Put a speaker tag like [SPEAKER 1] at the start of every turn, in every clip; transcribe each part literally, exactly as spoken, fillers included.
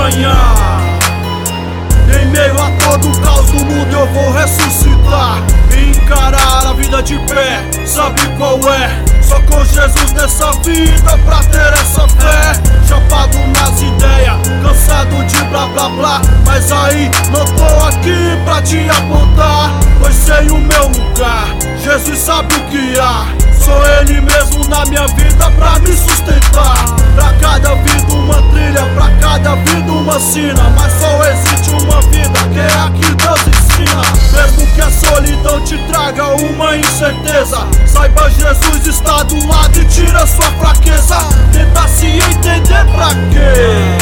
[SPEAKER 1] ganhar. Em meio a todo o caos do mundo eu vou ressuscitar e encarar a vida de pé. Sabe qual é? Só com Jesus nessa vida pra ter essa fé. Chapado nas ideias, cansado de blá blá blá, mas aí não tô aqui pra te apontar, pois sei o meu lugar. Jesus sabe o que há. Sou Ele mesmo na minha vida pra me sustentar. Pra cada vida uma trilha, pra cada vida uma sina, mas só existe uma vida, que é a que Deus ensina. Mesmo que a solidão te traga uma incerteza, saiba Jesus está do lado e tira sua fraqueza. Tenta se entender pra quê?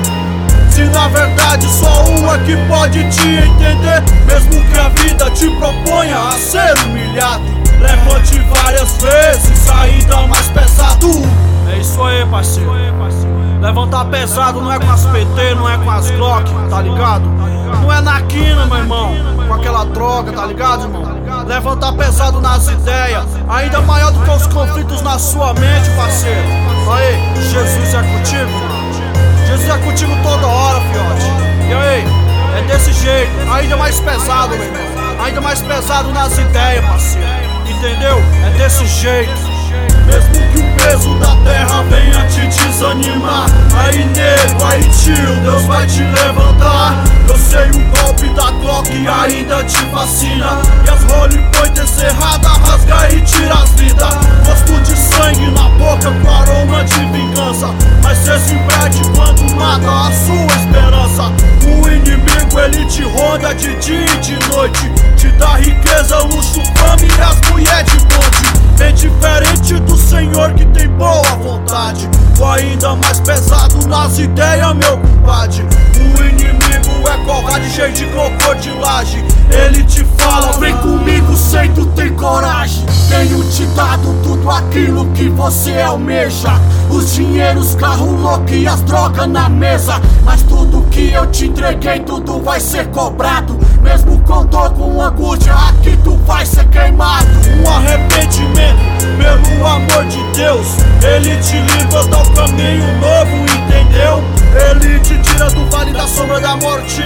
[SPEAKER 1] Se na verdade só um é que pode te entender. Mesmo que a vida te proponha a ser humilhado, levante várias vezes, ainda mais pesado.
[SPEAKER 2] É isso aí, parceiro. Levantar pesado não é com as P T, não é com as Glock, tá ligado? Não é na quina, meu irmão, com aquela droga, tá ligado, irmão? Levantar pesado nas ideias, ainda maior do que os conflitos na sua mente, parceiro. Aí, Jesus é contigo, mano. Jesus é contigo toda hora, fiote. E aí, é desse jeito, ainda mais pesado, meu irmão. Ainda mais pesado nas ideias, parceiro. Entendeu? É desse jeito.
[SPEAKER 1] Mesmo que o peso da terra venha te desanimar, aí nego, aí tio, Deus vai te levantar. Eu sei o golpe da Glock ainda te fascina, e as Holy Point encerrada rasga e tira as vidas. Gosto de sangue na boca com aroma de vingança, mas cê se perde quando mata a sua esperança. O inimigo ele te ronda de dia e de noite, te dá riqueza, luxo, fama e as mulheres de bonde. Bem diferente do Senhor que tem boa vontade, ou ainda mais pesado nas ideias, meu compadre. O inimigo é covarde, cheio de crocodilagem. Ele te fala, vem comigo, sei tu tem coragem. Tenho te dado tudo aquilo que você almeja, os dinheiros, carro louco e as drogas na mesa. Mas tudo que eu te entreguei, tudo vai ser cobrado. Mesmo com dor, com angústia, aqui tu vai ser queimado. Um arrependimento pelo amor de Deus, Ele te livra ao caminho novo, entendeu? Ele te tira do vale da sombra da morte.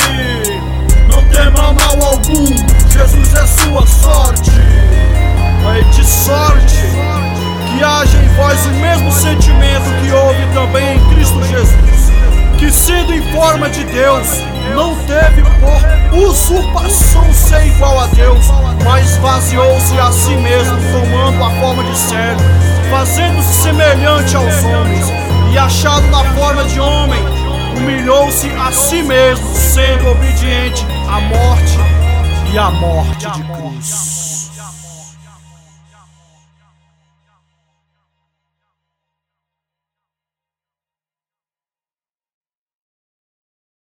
[SPEAKER 1] Não tema mal algum, Jesus é sua sorte. Aí de sorte que haja em vós o mesmo sentimento que houve também em Cristo Jesus, que sendo em forma de Deus, não teve por usurpação ser igual a Deus, mas esvaziou-se a si mesmo, tomando a forma de servo, fazendo-se semelhante aos homens, e achado na forma de homem, humilhou-se a si mesmo, sendo obediente à morte e à morte de cruz.